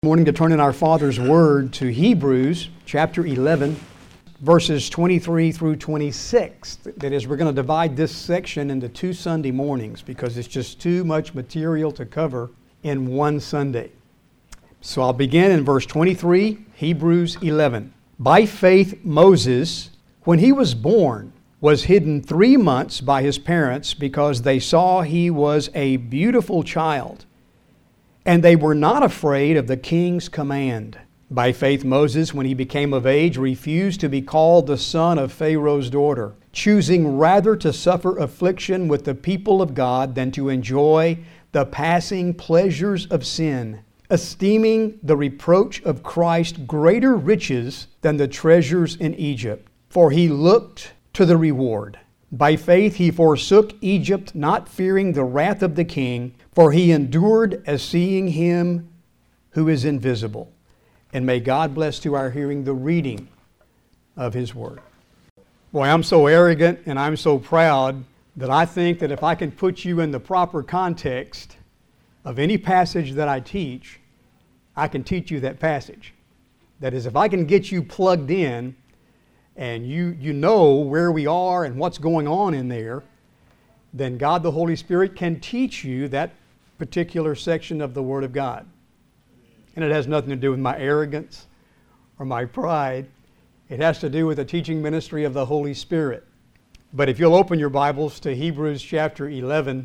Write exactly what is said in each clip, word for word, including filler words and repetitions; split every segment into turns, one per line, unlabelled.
Morning to turn in our Father's Word to Hebrews chapter eleven, verses twenty-three through twenty-six. That is, we're going to divide this section into two Sunday mornings because it's just too much material to cover in one Sunday. So I'll begin in verse twenty-three, Hebrews eleven. By faith Moses, when he was born, was hidden three months by his parents because they saw he was a beautiful child. And they were not afraid of the king's command. By faith Moses, when he became of age, refused to be called the son of Pharaoh's daughter, choosing rather to suffer affliction with the people of God than to enjoy the passing pleasures of sin, esteeming the reproach of Christ greater riches than the treasures in Egypt. For he looked to the reward. By faith he forsook Egypt, not fearing the wrath of the king, for he endured as seeing him who is invisible. And may God bless to our hearing the reading of his word. Boy, I'm so arrogant and I'm so proud that I think that if I can put you in the proper context of any passage that I teach, I can teach you that passage. That is, if I can get you plugged in and you, you know where we are and what's going on in there, then God the Holy Spirit can teach you that particular section of the Word of God. And it has nothing to do with my arrogance or my pride. It has to do with the teaching ministry of the Holy Spirit. But if you'll open your Bibles to Hebrews chapter eleven,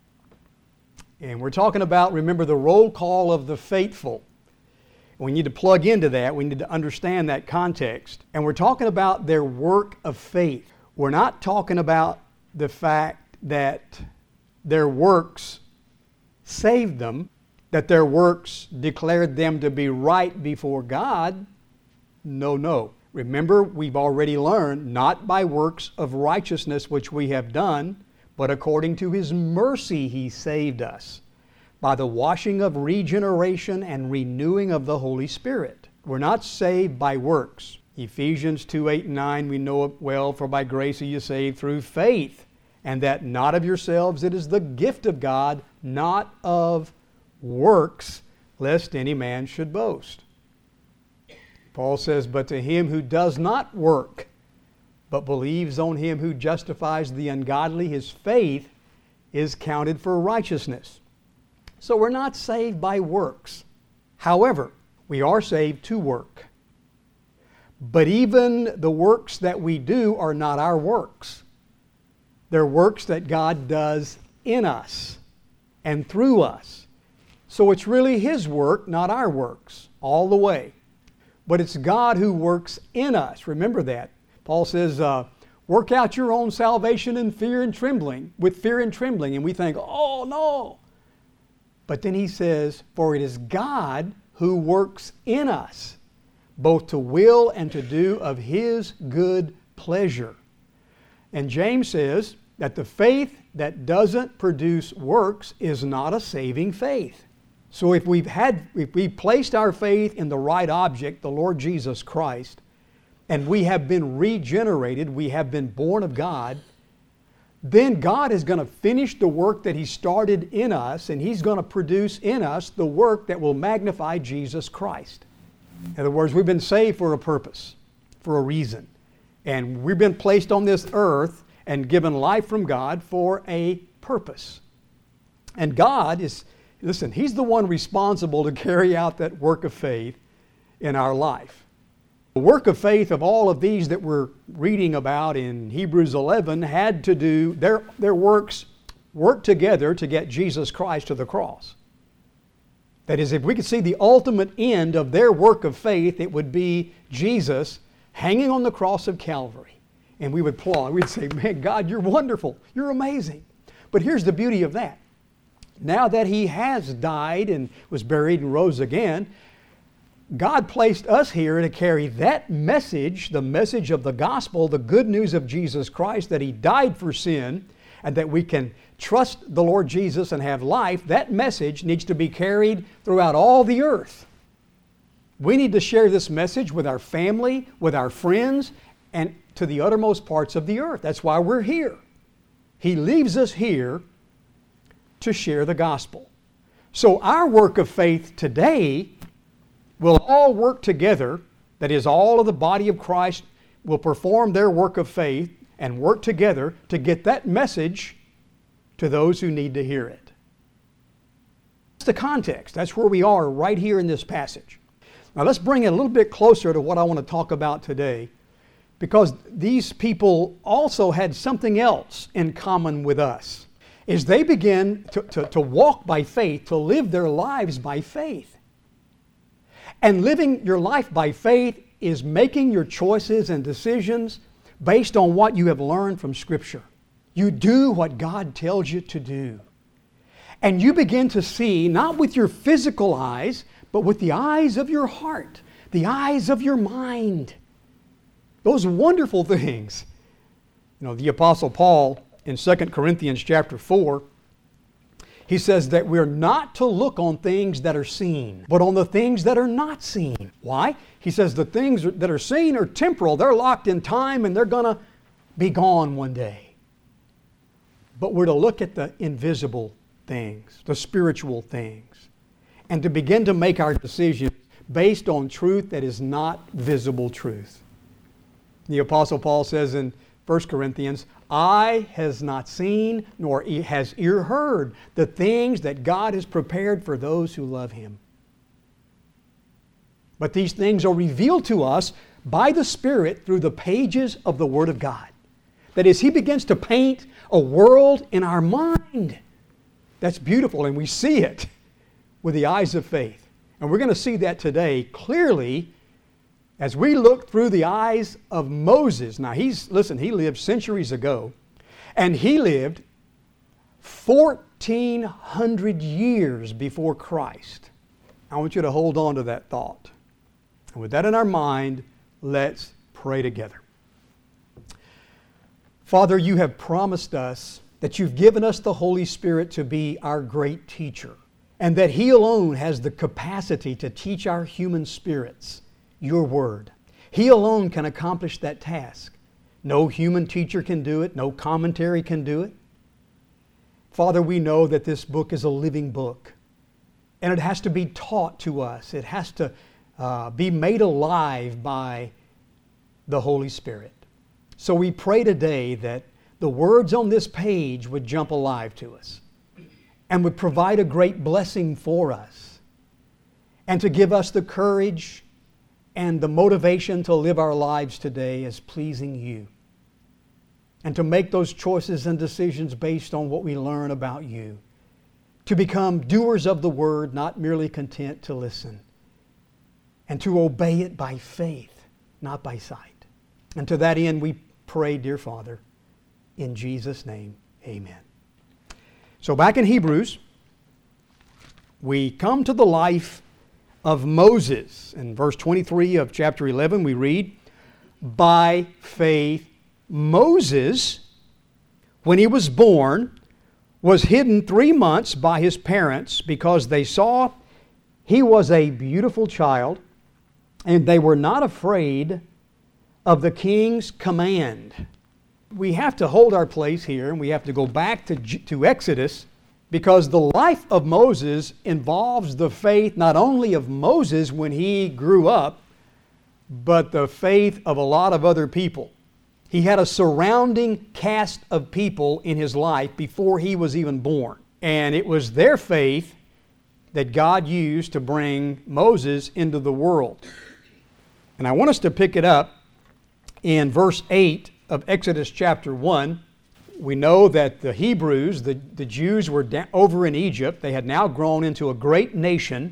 and we're talking about, remember, the roll call of the faithful. We need to plug into that. We need to understand that context. And we're talking about their work of faith. We're not talking about the fact that their works saved them, that their works declared them to be right before God. No, no. Remember, we've already learned, not by works of righteousness which we have done, but according to His mercy He saved us, by the washing of regeneration and renewing of the Holy Spirit. We're not saved by works. Ephesians two, eight, and nine, we know it well, for by grace are you saved through faith, and that not of yourselves, it is the gift of God, not of works, lest any man should boast. Paul says, but to him who does not work, but believes on him who justifies the ungodly, his faith is counted for righteousness. So we're not saved by works. However, we are saved to work. But even the works that we do are not our works. They're works that God does in us and through us. So it's really His work, not our works, all the way. But it's God who works in us. Remember that. Paul says, uh, work out your own salvation in fear and trembling, with fear and trembling. And we think, oh no. But then he says, for it is God who works in us, both to will and to do of His good pleasure. And James says that the faith that doesn't produce works is not a saving faith. So if we've had, if we placed our faith in the right object, the Lord Jesus Christ, and we have been regenerated, we have been born of God, then God is going to finish the work that He started in us, and He's going to produce in us the work that will magnify Jesus Christ. In other words, we've been saved for a purpose, for a reason. And we've been placed on this earth and given life from God for a purpose. And God is, listen, He's the one responsible to carry out that work of faith in our life. The work of faith of all of these that we're reading about in Hebrews eleven had to do, their, their works worked together to get Jesus Christ to the cross. That is, if we could see the ultimate end of their work of faith, it would be Jesus hanging on the cross of Calvary. And we would applaud. We'd say, man, God, you're wonderful. You're amazing. But here's the beauty of that. Now that He has died and was buried and rose again, God placed us here to carry that message, the message of the gospel, the good news of Jesus Christ, that He died for sin and that we can trust the Lord Jesus and have life. That message needs to be carried throughout all the earth. We need to share this message with our family, with our friends, and to the uttermost parts of the earth. That's why we're here. He leaves us here to share the gospel. So our work of faith today will all work together, that is, all of the body of Christ will perform their work of faith and work together to get that message to those who need to hear it. That's the context. That's where we are right here in this passage. Now let's bring it a little bit closer to what I want to talk about today, because these people also had something else in common with us. Is they begin to, to, to walk by faith, to live their lives by faith. And living your life by faith is making your choices and decisions based on what you have learned from Scripture. You do what God tells you to do. And you begin to see, not with your physical eyes, but with the eyes of your heart, the eyes of your mind. Those wonderful things. You know, the Apostle Paul in Second Corinthians chapter four, he says that we're not to look on things that are seen, but on the things that are not seen. Why? He says the things that are seen are temporal. They're locked in time and they're going to be gone one day. But we're to look at the invisible things, the spiritual things, and to begin to make our decisions based on truth that is not visible truth. The Apostle Paul says in First Corinthians, eye has not seen, nor has ear heard the things that God has prepared for those who love Him. But these things are revealed to us by the Spirit through the pages of the Word of God. That is, He begins to paint a world in our mind that's beautiful, and we see it with the eyes of faith. And we're going to see that today clearly as we look through the eyes of Moses. Now, he's, listen, he lived centuries ago, and he lived fourteen hundred years before Christ. I want you to hold on to that thought. And with that in our mind, let's pray together. Father, you have promised us that you've given us the Holy Spirit to be our great teacher, and that He alone has the capacity to teach our human spirits your Word. He alone can accomplish that task. No human teacher can do it. No commentary can do it. Father, we know that this book is a living book, and it has to be taught to us. It has to uh, be made alive by the Holy Spirit. So we pray today that the words on this page would jump alive to us and would provide a great blessing for us, and to give us the courage and the motivation to live our lives today as pleasing you, and to make those choices and decisions based on what we learn about you, to become doers of the Word, not merely content to listen, and to obey it by faith, not by sight. And to that end we pray, dear Father, in Jesus' name, amen. So back in Hebrews, we come to the life of Moses. In verse twenty-three of chapter eleven we read, by faith Moses, when he was born, was hidden three months by his parents because they saw he was a beautiful child, and they were not afraid of the king's command. We have to hold our place here, and we have to go back to, to Exodus, because the life of Moses involves the faith not only of Moses when he grew up, but the faith of a lot of other people. He had a surrounding cast of people in his life before he was even born. And it was their faith that God used to bring Moses into the world. And I want us to pick it up in verse eight of Exodus chapter one. We know that the Hebrews, the, the Jews, were da- over in Egypt. They had now grown into a great nation.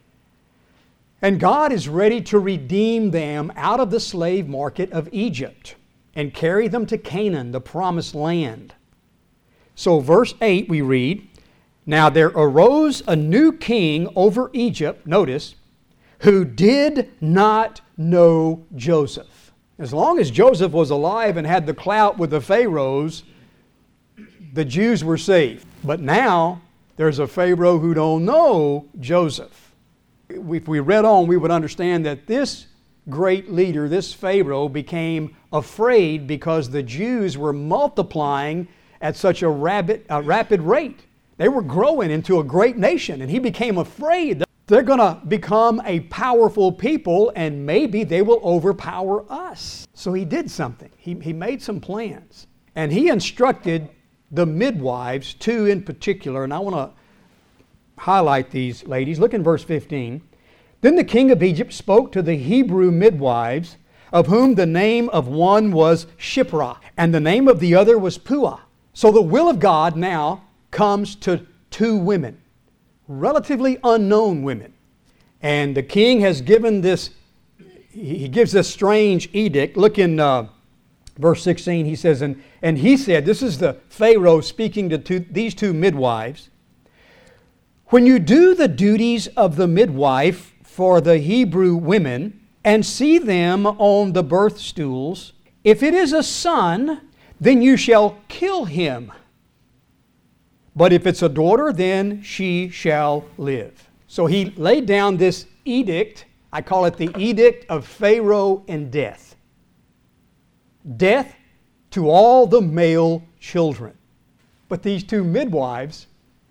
And God is ready to redeem them out of the slave market of Egypt and carry them to Canaan, the promised land. So verse eight we read, now there arose a new king over Egypt, notice, who did not know Joseph. As long as Joseph was alive and had the clout with the Pharaohs, the Jews were safe. But now there's a Pharaoh who don't know Joseph. If we read on, we would understand that this great leader, this Pharaoh, became afraid because the Jews were multiplying at such a rapid, a rapid rate. They were growing into a great nation, and he became afraid. They're going to become a powerful people, and maybe they will overpower us. So he did something. He, he made some plans. And he instructed the midwives, two in particular, and I want to highlight these ladies. Look in verse fifteen. Then the king of Egypt spoke to the Hebrew midwives, of whom the name of one was Shiphrah, and the name of the other was Puah. So the will of God now comes to two women, relatively unknown women. And the king has given this, he gives this strange edict. Look in uh, verse sixteen, he says, and, and he said, this is the Pharaoh speaking to two, these two midwives, when you do the duties of the midwife for the Hebrew women and see them on the birth stools, if it is a son, then you shall kill him. But if it's a daughter, then she shall live. So he laid down this edict. I call it the edict of Pharaoh and death. Death to all the male children. But these two midwives,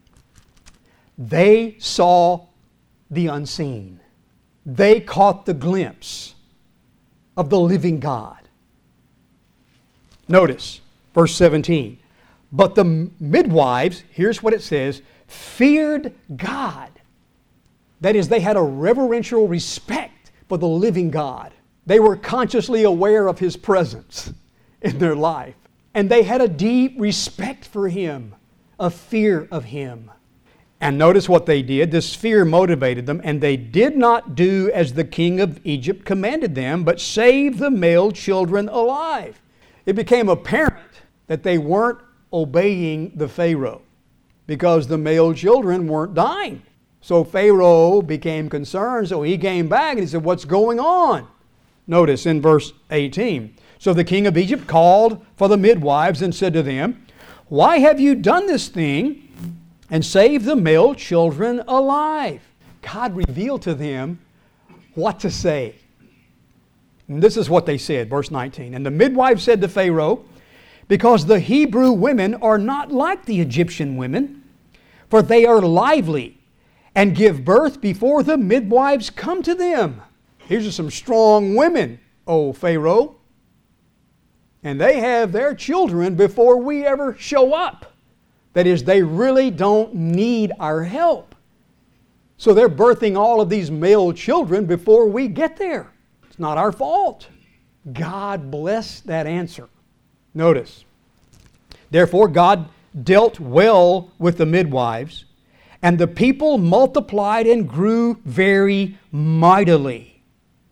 they saw the unseen. They caught the glimpse of the living God. Notice verse seventeen. But the midwives, here's what it says, feared God. That is, they had a reverential respect for the living God. They were consciously aware of His presence in their life. And they had a deep respect for Him, a fear of Him. And notice what they did. This fear motivated them, and they did not do as the king of Egypt commanded them, but saved the male children alive. It became apparent that they weren't obeying the Pharaoh because the male children weren't dying. So Pharaoh became concerned, so he came back and he said, what's going on? Notice in verse eighteen. So the king of Egypt called for the midwives and said to them, why have you done this thing and saved the male children alive? God revealed to them what to say. And this is what they said, verse nineteen. And the midwives said to Pharaoh, because the Hebrew women are not like the Egyptian women, for they are lively and give birth before the midwives come to them. Here's some strong women, O Pharaoh. And they have their children before we ever show up. That is, they really don't need our help. So they're birthing all of these male children before we get there. It's not our fault. God bless that answer. Notice, therefore God dealt well with the midwives, and the people multiplied and grew very mightily.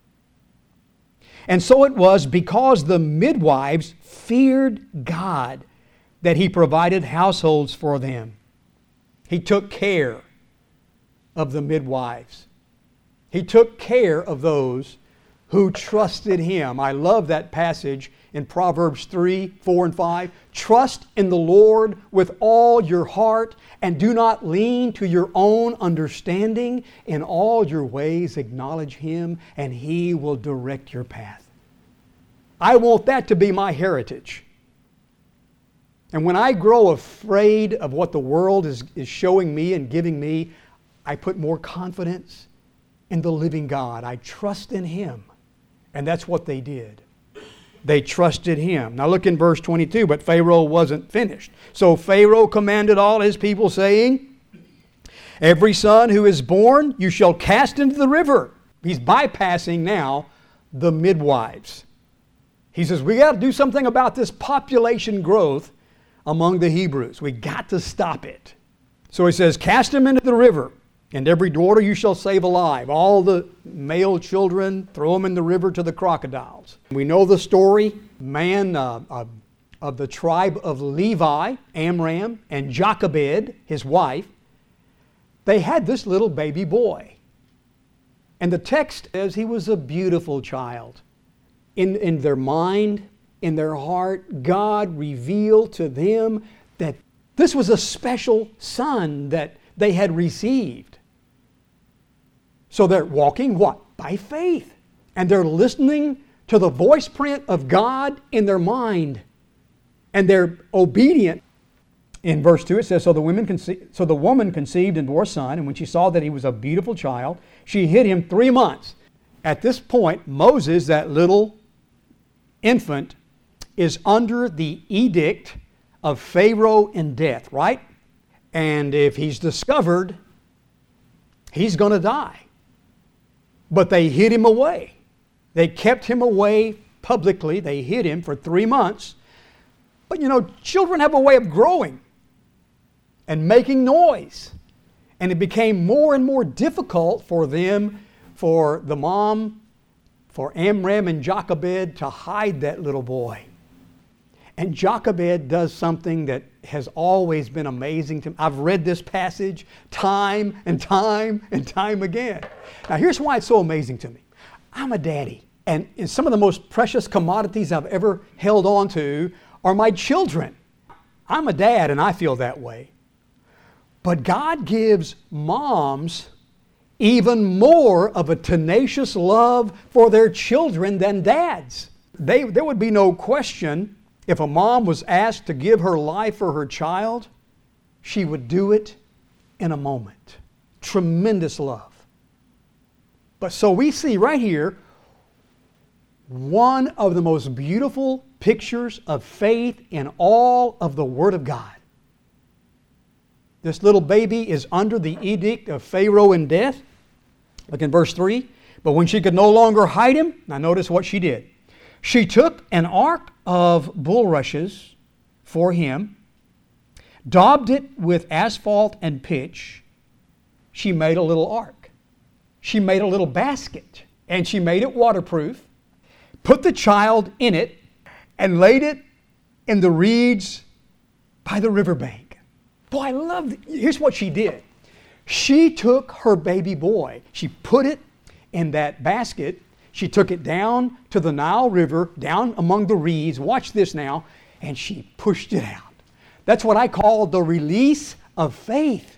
And so it was because the midwives feared God that He provided households for them. He took care of the midwives. He took care of those who trusted Him. I love that passage in Proverbs three, four, and five. Trust in the Lord with all your heart and do not lean to your own understanding. In all your ways acknowledge Him and He will direct your path. I want that to be my heritage. And when I grow afraid of what the world is, is showing me and giving me, I put more confidence in the living God. I trust in Him. And that's what they did. They trusted Him. Now look in verse twenty-two, but Pharaoh wasn't finished. So Pharaoh commanded all his people, saying, every son who is born you shall cast into the river. He's bypassing now the midwives. He says, we got to do something about this population growth among the Hebrews. We got to stop it. So he says, cast them into the river, and every daughter you shall save alive. All the male children, throw them in the river to the crocodiles. We know the story. Man uh, uh, of the tribe of Levi, Amram, and Jochebed, his wife, they had this little baby boy. And the text says he was a beautiful child. In, in their mind, in their heart, God revealed to them that this was a special son that they had received. So they're walking what? By faith. And they're listening to the voice print of God in their mind. And they're obedient. In verse two it says, so the, women conce- so the woman conceived and bore a son, and when she saw that he was a beautiful child, she hid him three months. At this point, Moses, that little infant, is under the edict of Pharaoh in death, right? And if he's discovered, he's going to die. But they hid him away. They kept him away publicly. They hid him for three months. But you know, children have a way of growing and making noise. And it became more and more difficult for them, for the mom, for Amram and Jochebed to hide that little boy. And Jochebed does something that has always been amazing to me. I've read this passage time and time and time again. Now here's why it's so amazing to me. I'm a daddy, and some of the most precious commodities I've ever held on to are my children. I'm a dad and I feel that way. But God gives moms even more of a tenacious love for their children than dads. They, there would be no question, if a mom was asked to give her life for her child, she would do it in a moment. Tremendous love. But so we see right here one of the most beautiful pictures of faith in all of the Word of God. This little baby is under the edict of Pharaoh in death. Look in verse three. But when she could no longer hide him, now notice what she did. She took an ark of bulrushes for him, daubed it with asphalt and pitch. She made a little ark. She made a little basket, and she made it waterproof, put the child in it, and laid it in the reeds by the riverbank. Boy, I love it. Here's what she did. She took her baby boy. She put it in that basket. She took it down to the Nile River, down among the reeds. Watch this now. And she pushed it out. That's what I call the release of faith.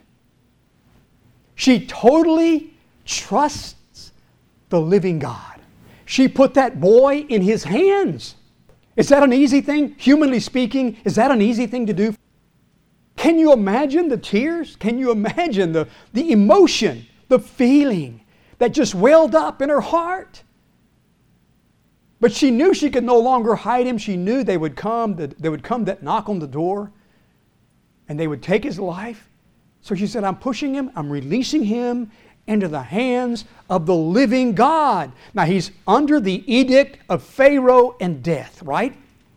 She totally trusts the living God. She put that boy in his hands. Is that an easy thing? Humanly speaking, is that an easy thing to do? Can you imagine the tears? Can you imagine the, the emotion, the feeling that just welled up in her heart? But she knew she could no longer hide him. She knew they would come, that they would come that knock on the door, and they would take his life. So she said, I'm pushing him, I'm releasing him into the hands of the living God. Now he's under the edict of Pharaoh and death, right?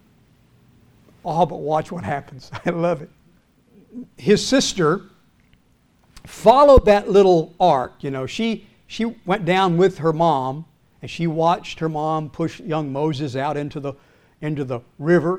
Oh, but watch what happens. I love it. His sister followed that little ark. You know, she, she went down with her mom, and she watched her mom push young Moses out into the, into the river,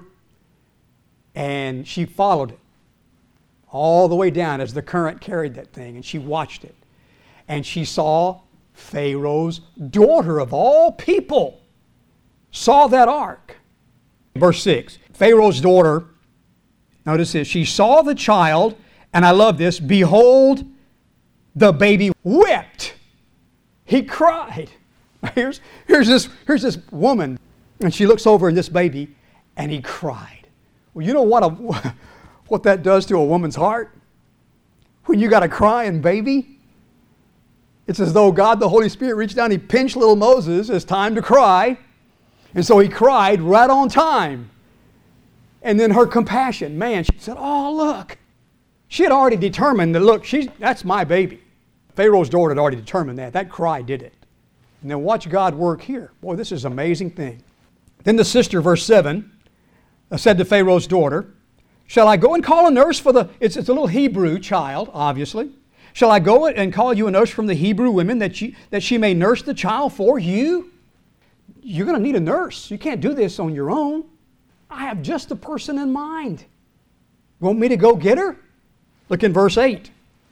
and she followed it all the way down as the current carried that thing, and she watched it. And she saw Pharaoh's daughter of all people saw that ark. Verse six, Pharaoh's daughter, notice this, she saw the child, and I love this, behold, the baby wept. He cried. Here's, here's, this, here's this woman, and she looks over at this baby, and he cried. Well, you know what, a, what that does to a woman's heart? When you got a crying baby, it's as though God, the Holy Spirit, reached down, he pinched little Moses. It's time to cry. And so he cried right on time. And then her compassion, man, she said, oh, look. She had already determined that, look, she's, that's my baby. Pharaoh's daughter had already determined that. That cry did it. And then watch God work here. Boy, this is an amazing thing. Then the sister, verse seven, said to Pharaoh's daughter, shall I go and call a nurse for the, it's, it's a little Hebrew child, obviously. Shall I go and call you a nurse from the Hebrew women that, you, that she may nurse the child for you? You're going to need a nurse. You can't do this on your own. I have just the person in mind. You want me to go get her? Look in verse eight.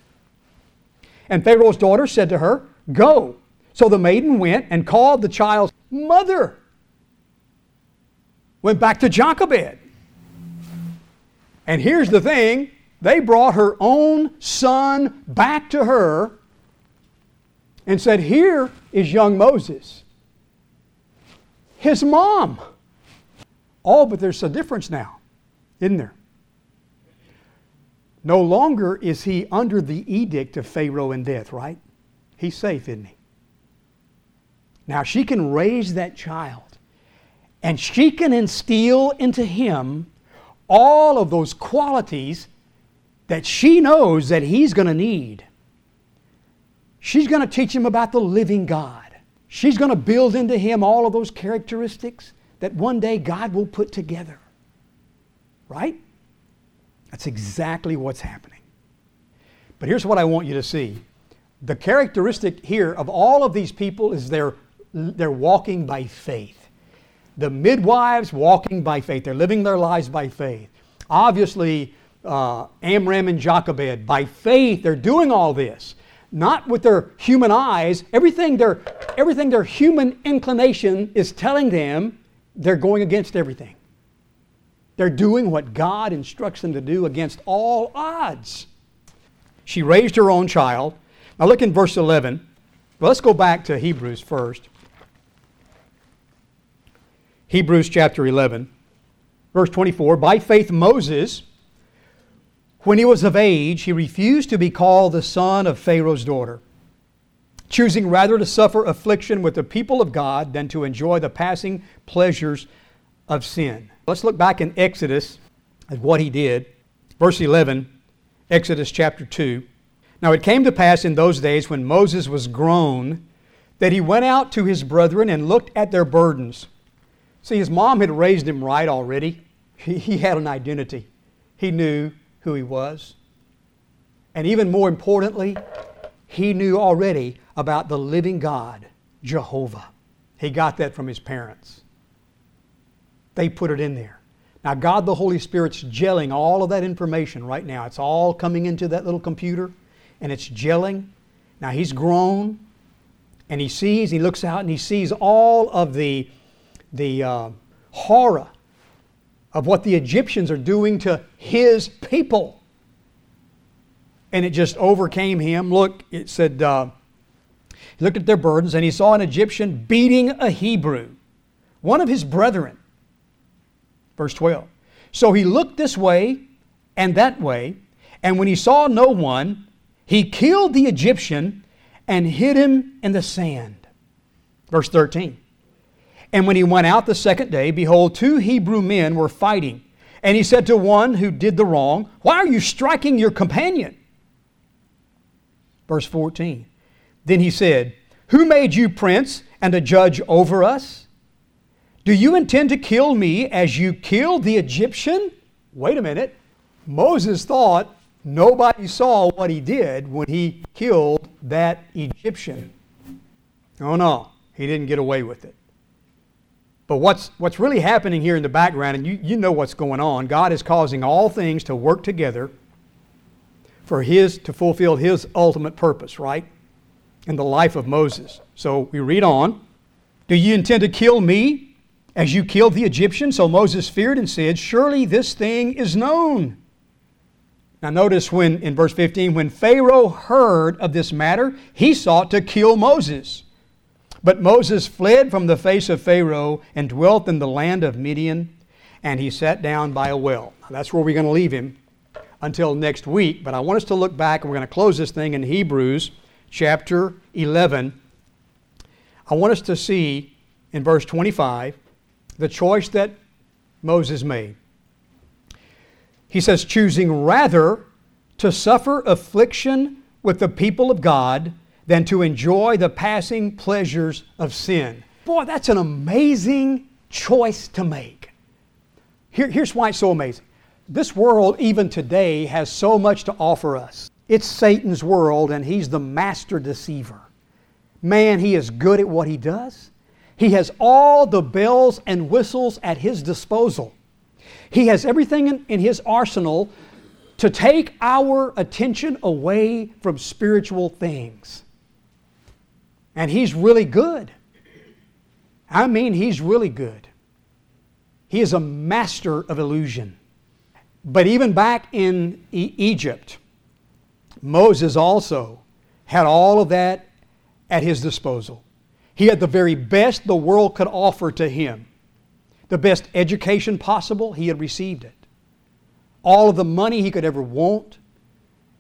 And Pharaoh's daughter said to her, go. So the maiden went and called the child's mother. Went back to Jochebed. And here's the thing. They brought her own son back to her and said, here is young Moses. His mom. Oh, but there's a difference now, isn't there? No longer is he under the edict of Pharaoh and death, right? He's safe, isn't he? Now she can raise that child, and she can instill into him all of those qualities that she knows that he's going to need. She's going to teach him about the living God. She's going to build into him all of those characteristics that one day God will put together. Right? That's exactly what's happening. But here's what I want you to see. The characteristic here of all of these people is they're, they're walking by faith. The midwives walking by faith. They're living their lives by faith. Obviously, uh, Amram and Jochebed, by faith, they're doing all this. Not with their human eyes. Everything their, everything their human inclination is telling them, they're going against everything. They're doing what God instructs them to do against all odds. She raised her own child. Now look in verse eleven. Well, let's go back to Hebrews first. Hebrews chapter eleven, verse twenty-four. By faith Moses, when he was of age, he refused to be called the son of Pharaoh's daughter, choosing rather to suffer affliction with the people of God than to enjoy the passing pleasures of sin. Let's look back in Exodus at what he did. Verse eleven, Exodus chapter two. Now it came to pass in those days when Moses was grown that he went out to his brethren and looked at their burdens. See, his mom had raised him right already. He, he had an identity. He knew who he was. And even more importantly, he knew already about the living God, Jehovah. He got that from his parents. They put it in there. Now God the Holy Spirit's gelling all of that information right now. It's all coming into that little computer and it's gelling. Now he's grown and he sees, he looks out and he sees all of the, the uh, horror of what the Egyptians are doing to his people. And it just overcame him. Look, it said, uh, he looked at their burdens and he saw an Egyptian beating a Hebrew, one of his brethren. Verse twelve. So he looked this way and that way, and when he saw no one, he killed the Egyptian and hid him in the sand. Verse thirteen. And when he went out the second day, behold, two Hebrew men were fighting. And he said to one who did the wrong, why are you striking your companion? Verse fourteen. Then he said, who made you prince and a judge over us? Do you intend to kill me as you killed the Egyptian? Wait a minute. Moses thought nobody saw what he did when he killed that Egyptian. Oh no, he didn't get away with it. But what's, what's really happening here in the background, and you, you know what's going on, God is causing all things to work together for His, to fulfill His ultimate purpose, right? In the life of Moses. So we read on. Do you intend to kill me as you killed the Egyptian? So Moses feared and said, surely this thing is known. Now notice when, in verse fifteen, when Pharaoh heard of this matter, he sought to kill Moses. But Moses fled from the face of Pharaoh and dwelt in the land of Midian, and he sat down by a well. Now, that's where we're going to leave him until next week. But I want us to look back, and we're going to close this thing in Hebrews chapter eleven. I want us to see in verse twenty-five the choice that Moses made. He says, choosing rather to suffer affliction with the people of God than to enjoy the passing pleasures of sin. Boy, that's an amazing choice to make. Here, here's why it's so amazing. This world, even today, has so much to offer us. It's Satan's world, and he's the master deceiver. Man, he is good at what he does. He has all the bells and whistles at his disposal. He has everything in, in his arsenal to take our attention away from spiritual things. And he's really good. I mean, he's really good. He is a master of illusion. But even back in e- Egypt, Moses also had all of that at his disposal. He had the very best the world could offer to him. The best education possible, he had received it. All of the money he could ever want,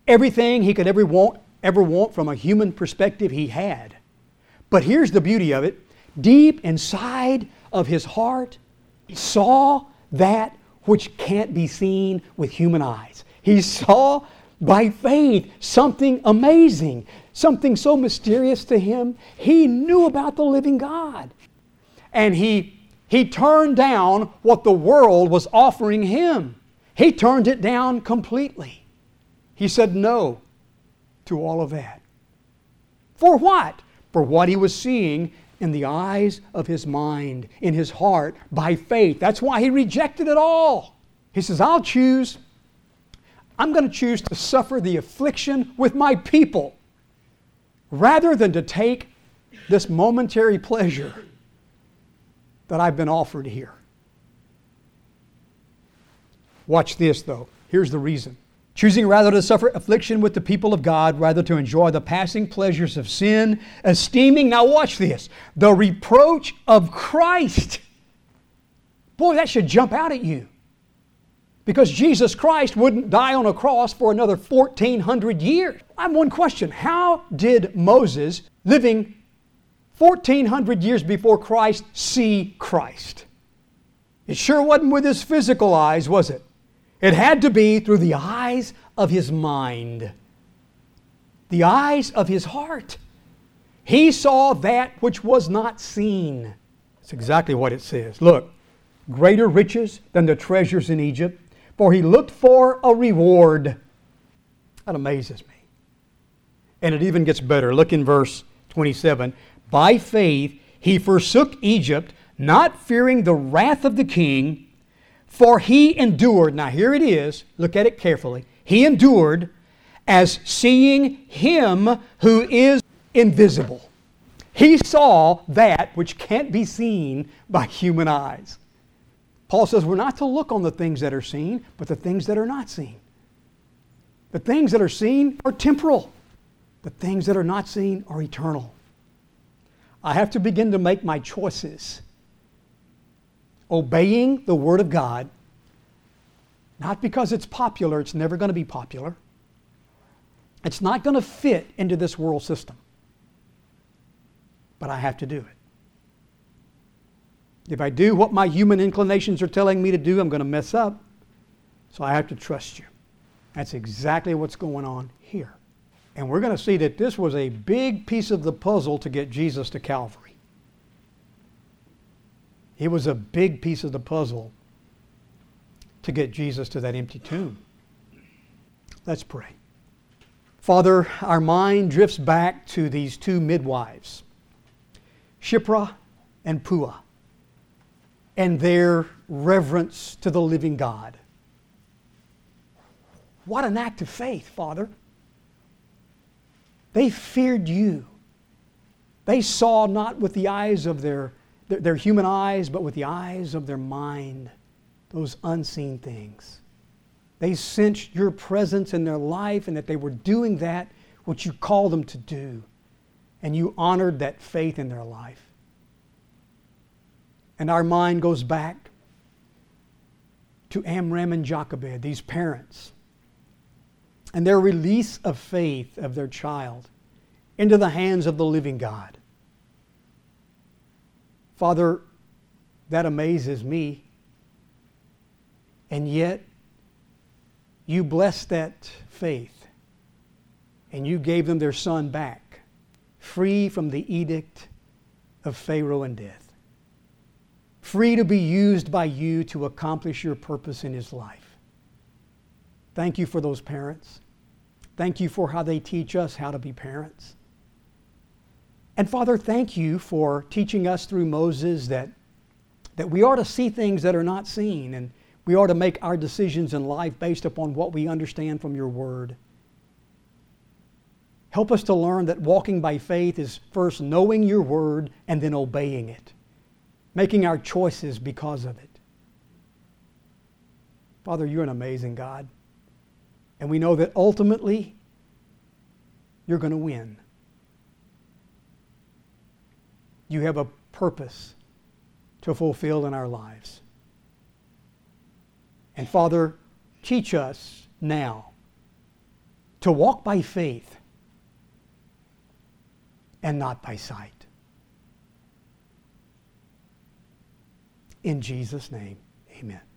Everything he could ever want, ever want from a human perspective, he had. But here's the beauty of it. Deep inside of his heart, he saw that which can't be seen with human eyes. He saw by faith something amazing, something so mysterious to him. He knew about the living God. And he, he turned down what the world was offering him. He turned it down completely. He said no to all of that. For what? For what he was seeing in the eyes of his mind, in his heart, by faith. That's why he rejected it all. He says, I'll choose, I'm going to choose to suffer the affliction with my people rather than to take this momentary pleasure that I've been offered here. Watch this though. Here's the reason. Choosing rather to suffer affliction with the people of God, rather to enjoy the passing pleasures of sin, esteeming, now watch this, the reproach of Christ. Boy, that should jump out at you. Because Jesus Christ wouldn't die on a cross for another fourteen hundred years. I have one question. How did Moses, living fourteen hundred years before Christ, see Christ? It sure wasn't with his physical eyes, was it? It had to be through the eyes of his mind, the eyes of his heart. He saw that which was not seen. That's exactly what it says. Look, greater riches than the treasures in Egypt, for he looked for a reward. That amazes me. And it even gets better. Look in verse twenty-seven. By faith he forsook Egypt, not fearing the wrath of the king, for he endured, now here it is, look at it carefully. He endured as seeing him who is invisible. He saw that which can't be seen by human eyes. Paul says we're not to look on the things that are seen, but the things that are not seen. The things that are seen are temporal. The things that are not seen are eternal. I have to begin to make my choices. Obeying the Word of God, not because it's popular, it's never going to be popular. It's not going to fit into this world system. But I have to do it. If I do what my human inclinations are telling me to do, I'm going to mess up. So I have to trust you. That's exactly what's going on here. And we're going to see that this was a big piece of the puzzle to get Jesus to Calvary. It was a big piece of the puzzle to get Jesus to that empty tomb. Let's pray. Father, our mind drifts back to these two midwives, Shiphrah and Puah, and their reverence to the living God. What an act of faith, Father. They feared you. They saw not with the eyes of their their human eyes, but with the eyes of their mind, those unseen things. They sensed your presence in their life and that they were doing that which you called them to do. And you honored that faith in their life. And our mind goes back to Amram and Jochebed, these parents, and their release of faith of their child into the hands of the living God. Father, that amazes me. And yet, you blessed that faith. And you gave them their son back, free from the edict of Pharaoh and death. Free to be used by you to accomplish your purpose in his life. Thank you for those parents. Thank you for how they teach us how to be parents. And Father, thank you for teaching us through Moses that, that we are to see things that are not seen, and we are to make our decisions in life based upon what we understand from your word. Help us to learn that walking by faith is first knowing your word and then obeying it, making our choices because of it. Father, you're an amazing God, and we know that ultimately you're going to win. You have a purpose to fulfill in our lives. And Father, teach us now to walk by faith and not by sight. In Jesus' name, amen.